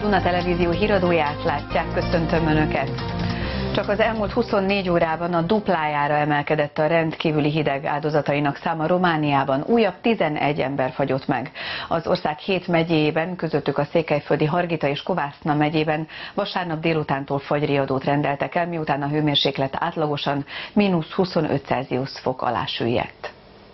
Duna Televízió híradóját látják, köszöntöm Önöket! Csak az elmúlt 24 órában a duplájára emelkedett a rendkívüli hideg áldozatainak száma Romániában. Újabb 11 ember fagyott meg. Az ország 7 megyéjében, közöttük a székelyföldi Hargita és Kovászna megyében vasárnap délutántól fagyriadót rendeltek el, miután a hőmérséklet átlagosan -25 fok alá süllyedt.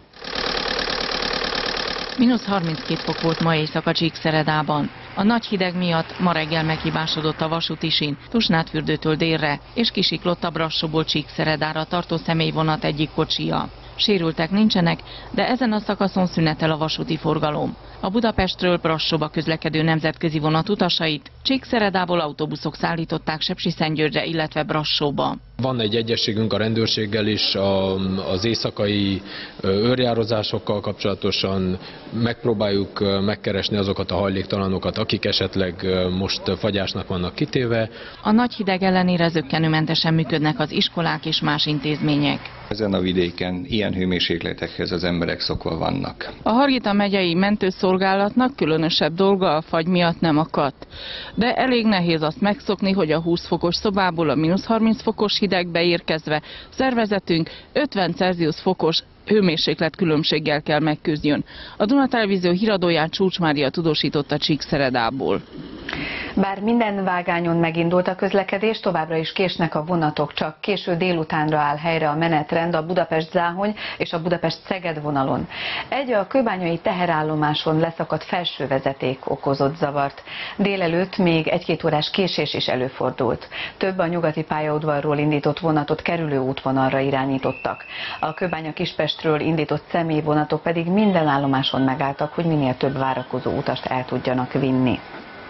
-32 fok volt ma éjszaka Csíkszeredában. A nagy hideg miatt ma reggel meghibásodott a vasúti sín Tusnádfürdőtől délre, és kisiklott a Brassóból Csíkszeredára tartó személyvonat egyik kocsija. Sérültek nincsenek, de ezen a szakaszon szünetel a vasúti forgalom. A Budapestről Brassóba közlekedő nemzetközi vonat utasait Csíkszeredából autóbuszok szállították Sepsiszentgyörgyre, illetve Brassóba. Van egy egyezségünk a rendőrséggel is, az éjszakai őrjározásokkal kapcsolatosan megpróbáljuk megkeresni azokat a hajléktalanokat, akik esetleg most fagyásnak vannak kitéve. A nagy hideg ellenére zökkenőmentesen működnek az iskolák és más intézmények. Ezen a vidéken ilyen hőmérsékletekhez az emberek szokva vannak. A Hargita megyei mentőszolgálatnak különösebb dolga a fagy miatt nem akadt. De elég nehéz azt megszokni, hogy a 20 fokos szobából a -30 fokos hidegbe érkezve szervezetünk 50 Celsius fokos hőmérséklet különbséggel kell megküzdjön. A Duna Televízió híradóján Csúcs Mária tudósította Csíkszeredából. Bár minden vágányon megindult a közlekedés, továbbra is késnek a vonatok, csak késő délutánra áll helyre a menetrend a Budapest-Záhony és a Budapest-Szeged vonalon. Egy a kőbányai teherállomáson leszakadt felső vezeték okozott zavart. Délelőtt még 1-2 órás késés is előfordult. Több a nyugati pályaudvarról indított vonatot kerülő útvonalra irányítottak. A Kőbánya-Kispestről indított személyvonatok pedig minden állomáson megálltak, hogy minél több várakozó utast el tudjanak vinni.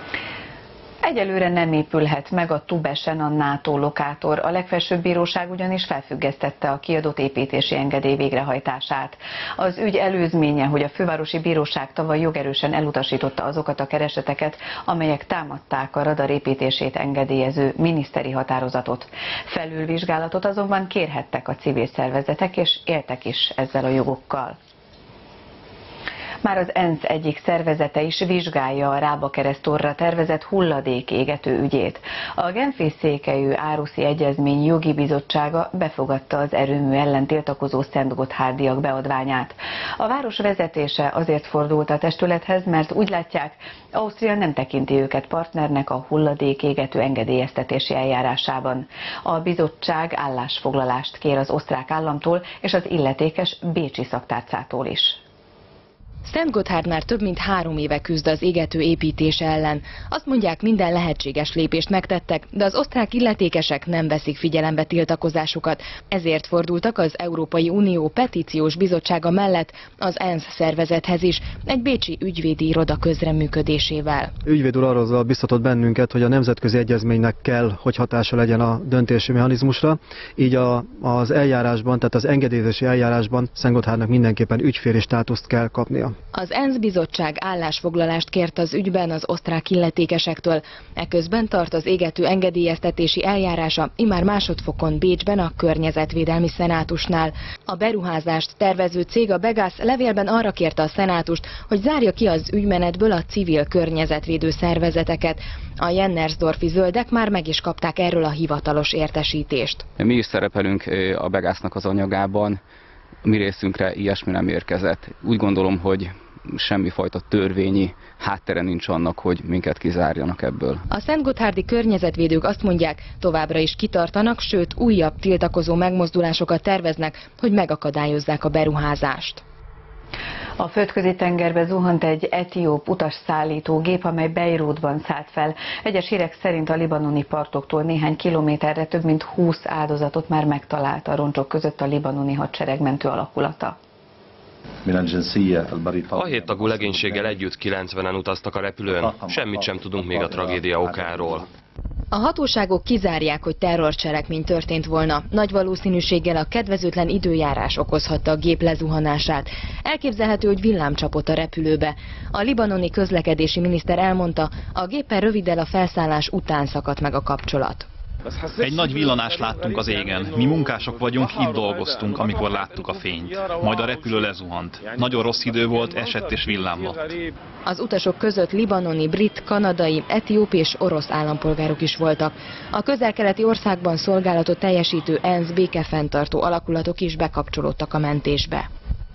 Egyelőre nem épülhet meg a Tubesen a NATO lokátor. A legfelsőbb bíróság ugyanis felfüggesztette a kiadott építési engedély végrehajtását. Az ügy előzménye, hogy a fővárosi bíróság tavaly jogerősen elutasította azokat a kereseteket, amelyek támadták a radar építését engedélyező miniszteri határozatot. Felülvizsgálatot azonban kérhettek a civil szervezetek, és éltek is ezzel a jogokkal. Már az ENSZ egyik szervezete is vizsgálja a Rába-Keresztorra tervezett hulladékégető ügyét. A genfi székelyű Árhuszi Egyezmény jogi bizottsága befogadta az erőmű ellen tiltakozó szentgotthárdiak beadványát. A város vezetése azért fordult a testülethez, mert úgy látják, Ausztria nem tekinti őket partnernek a hulladékégető engedélyeztetési eljárásában. A bizottság állásfoglalást kér az osztrák államtól és az illetékes bécsi szaktárcától is. Szentgotthárd már több mint 3 éve küzd az égető építése ellen. Azt mondják, minden lehetséges lépést megtettek, de az osztrák illetékesek nem veszik figyelembe tiltakozásukat. Ezért fordultak az Európai Unió Petíciós Bizottsága mellett az ENSZ szervezethez is, egy bécsi ügyvédi iroda közreműködésével. Ügyvéd úr arról biztatott bennünket, hogy a nemzetközi egyezménynek kell, hogy hatása legyen a döntési mechanizmusra. Így az eljárásban, tehát az engedélyezési eljárásban Szentgotthárdnak mindenképpen ügyféli státuszt kell kapnia. Az ENSZ bizottság állásfoglalást kért az ügyben az osztrák illetékesektől. Eközben tart az égető engedélyeztetési eljárása immár másodfokon Bécsben a Környezetvédelmi Szenátusnál. A beruházást tervező cég, a Begas levélben arra kérte a szenátust, hogy zárja ki az ügymenetből a civil környezetvédő szervezeteket. A Jennersdorfi zöldek már meg is kapták erről a hivatalos értesítést. Mi is szerepelünk a Begasnak az anyagában. Mi részünkre ilyesmi nem érkezett. Úgy gondolom, hogy semmifajta törvényi háttere nincs annak, hogy minket kizárjanak ebből. A szentgotthárdi környezetvédők azt mondják, továbbra is kitartanak, sőt újabb tiltakozó megmozdulásokat terveznek, hogy megakadályozzák a beruházást. A Földközi-tengerbe zuhant egy etióp utasszállító gép, amely Beirutban szállt fel. Egyes hírek szerint a libanoni partoktól néhány kilométerre több mint 20 áldozatot már megtalált a roncsok között a libanoni hadsereg mentő alakulata. A 7 tagú legénységgel együtt 90-en utaztak a repülőn. Semmit sem tudunk még a tragédia okáról. A hatóságok kizárják, hogy terrorcselekmény történt volna. Nagy valószínűséggel a kedvezőtlen időjárás okozhatta a gép lezuhanását. Elképzelhető, hogy villám csapott a repülőbe. A libanoni közlekedési miniszter elmondta, a géppel röviddel a felszállás után szakadt meg a kapcsolat. Egy nagy villanást láttunk az égen. Mi munkások vagyunk, itt dolgoztunk, amikor láttuk a fényt. Majd a repülő lezuhant. Nagyon rossz idő volt, esett és villámlott. Az utasok között libanoni, brit, kanadai, etióp és orosz állampolgárok is voltak. A közel-keleti országban szolgálatot teljesítő ENSZ békefenntartó alakulatok is bekapcsolódtak a mentésbe.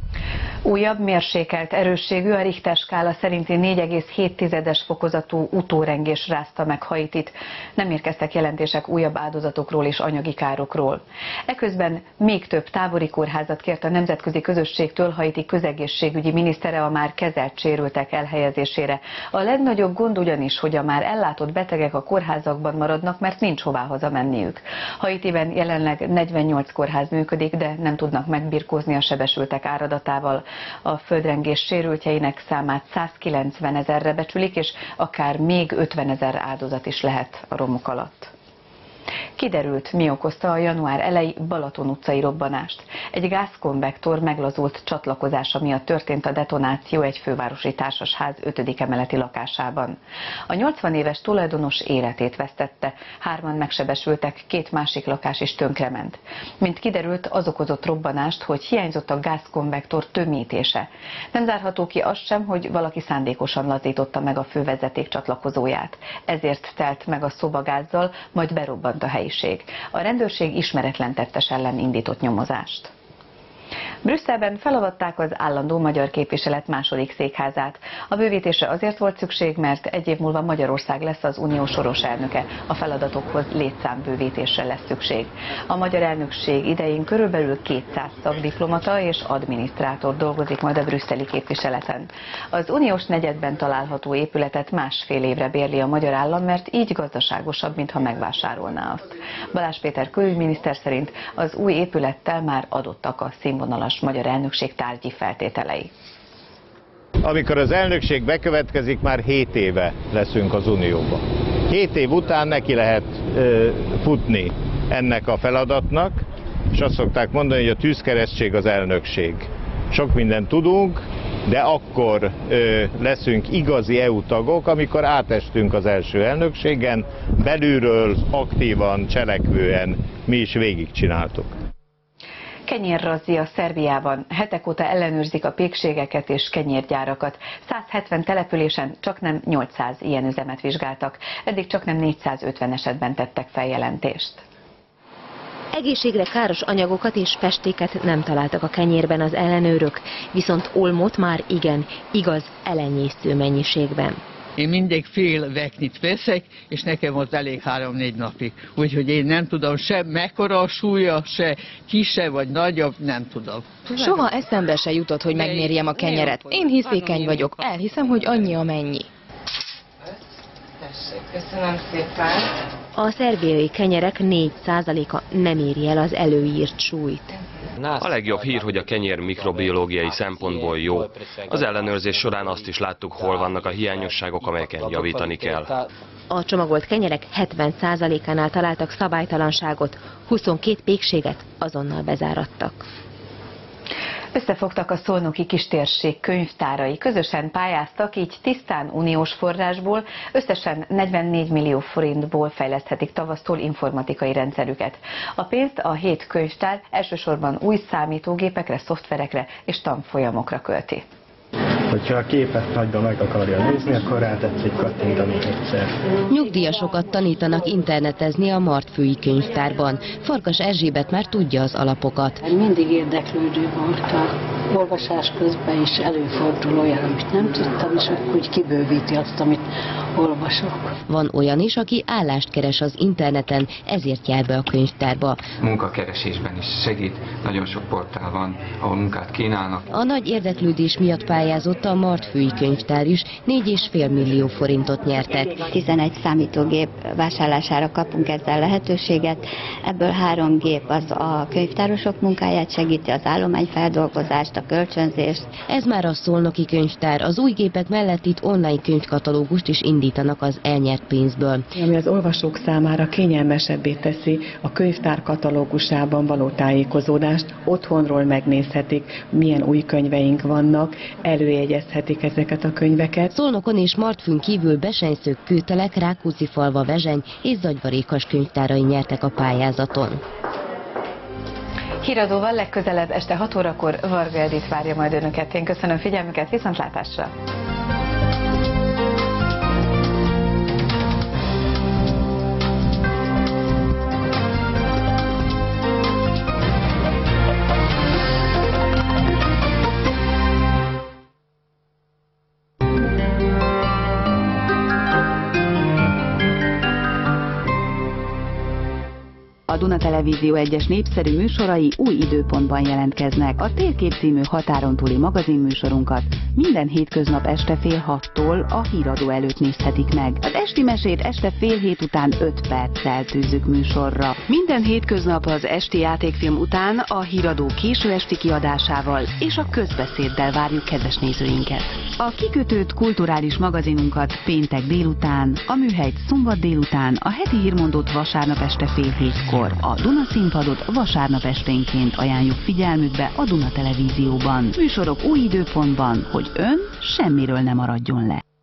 Újabb mérsékelt erősségű, a Richter skála szerinti 4,7-es fokozatú utórengés rázta meg Haitit. Nem érkeztek jelentések újabb áldozatokról és anyagi károkról. Eközben még több tábori kórházat kért a nemzetközi közösségtől Haiti közegészségügyi minisztere a már kezelt sérültek elhelyezésére. A legnagyobb gond ugyanis, hogy a már ellátott betegek a kórházakban maradnak, mert nincs hová hazamenniük. Haitiben jelenleg 48 kórház működik, de nem tudnak megbirkózni a sebesültek áradatával. A földrengés sérültjeinek számát 190 000-re becsülik, és akár még 50 000 áldozat is lehet a romok alatt. Kiderült, mi okozta a január elejé Balaton utcai robbanást. Egy gázkonvektor meglazult csatlakozása miatt történt a detonáció egy fővárosi társasház 5. emeleti lakásában. A 80 éves tulajdonos életét vesztette, 3-an megsebesültek, 2 másik lakás is tönkrement. Mint kiderült, az okozott robbanást, hogy hiányzott a gázkonvektor tömítése. Nem zárható ki az sem, hogy valaki szándékosan lazította meg a fővezeték csatlakozóját. Ezért telt meg a szoba gázzal, majd berobbant a helyiség. A rendőrség ismeretlen tettes ellen indított nyomozást. Brüsszelben felavatták az állandó magyar képviselet második székházát. A bővítésre azért volt szükség, mert egy év múlva Magyarország lesz az unió soros elnöke. A feladatokhoz létszámbővítésre lesz szükség. A magyar elnökség idején körülbelül 200 szakdiplomata és adminisztrátor dolgozik majd a brüsszeli képviseleten. Az uniós negyedben található épületet 1,5 évre bérli a magyar állam, mert így gazdaságosabb, mintha megvásárolná azt. Balázs Péter külügyminiszter szerint az új épülettel már adottak a színvonalas magyar elnökség tárgyi feltételei. Amikor az elnökség bekövetkezik, már 7 éve leszünk az Unióban. 7 év után neki lehet futni ennek a feladatnak, és azt szokták mondani, hogy a tűzkeresztség az elnökség. Sok mindent tudunk, de akkor leszünk igazi EU tagok, amikor átestünk az első elnökségen, belülről aktívan, cselekvően mi is végigcsináltuk. Kenyérrazzia Szerbiában. Hetek óta ellenőrzik a pékségeket és kenyérgyárakat. 170 településen csaknem 800 ilyen üzemet vizsgáltak. Eddig csaknem 450 esetben tettek feljelentést. Egészségre káros anyagokat és festéket nem találtak a kenyérben az ellenőrök, viszont olmot már igen, igaz, elenyésző mennyiségben. Én mindig fél veknit veszek, és nekem az elég 3-4 napig. Úgyhogy én nem tudom se mekkora a súlya, se kisebb vagy nagyobb, nem tudom. Soha eszembe se jutott, hogy megmérjem a kenyeret. Én hiszékeny vagyok, elhiszem, hogy annyi amennyi. Köszönöm szépen. A szerbiai kenyerek 4%-a nem éri el az előírt súlyt. A legjobb hír, hogy a kenyér mikrobiológiai szempontból jó. Az ellenőrzés során azt is láttuk, hol vannak a hiányosságok, amelyeken javítani kell. A csomagolt kenyerek 70%-ánál találtak szabálytalanságot, 22 pékséget azonnal bezárattak. Összefogtak a szolnoki kistérség könyvtárai, közösen pályáztak, így tisztán uniós forrásból, összesen 44 millió forintból fejleszthetik tavasztól informatikai rendszerüket. A pénzt a 7 könyvtár elsősorban új számítógépekre, szoftverekre és tanfolyamokra költi. Hogyha a képet nagyban meg akarja nézni, akkor rátetszik kattintani egyszer. Nyugdíjasokat tanítanak internetezni a Martfői könyvtárban. Farkas Erzsébet már tudja az alapokat. Mindig érdeklődő voltam. Olvasás közben is előfordul olyan, amit nem tudtam, és akkor úgy kibővíti azt, amit olvasok. Van olyan is, aki állást keres az interneten, ezért jár be a könyvtárba. Munkakeresésben is segít, nagyon sok portál van, ahol munkát kínálnak. A nagy érdeklődés miatt pályázott a Martfői könyvtár is, 4,5 millió forintot nyertek. 11 számítógép vásárlására kapunk ezzel lehetőséget, ebből 3 gép az a könyvtárosok munkáját segíti, az állományfeldolgozást, a kölcsönzést. Ez már a Szolnoki Könyvtár. Az új gépek mellett itt online könyvkatalógust is indítanak az elnyert pénzből. Ami az olvasók számára kényelmesebbé teszi a könyvtár katalógusában való tájékozódást, otthonról megnézhetik, milyen új könyveink vannak, előjegyezhetik ezeket a könyveket. Szolnokon és Martfűn kívül Besenyszők, Kőtelek, Rákóczifalva, Vezseny és Zagyvarékas könyvtárai nyertek a pályázaton. Híradóval legközelebb este 6 órakor Varga Edit várja majd önöket. Én köszönöm figyelmüket, viszontlátásra! A Duna Televízió egyes népszerű műsorai új időpontban jelentkeznek. A Térkép című határon túli magazinműsorunkat minden hétköznap este fél 6-tól a híradó előtt nézhetik meg. Az esti mesét este fél 7 után 5 perccel tűzzük műsorra. Minden hétköznap az esti játékfilm után a híradó késő esti kiadásával és a közbeszéddel várjuk kedves nézőinket. A kikötőt kulturális magazinunkat péntek délután, a műhelyt szombat délután, a heti hírmondót vasárnap este fél 7-kor. A Duna színpadot vasárnap esténként ajánljuk figyelmükbe a Duna Televízióban. Műsorok új időpontban, hogy ön semmiről ne maradjon le.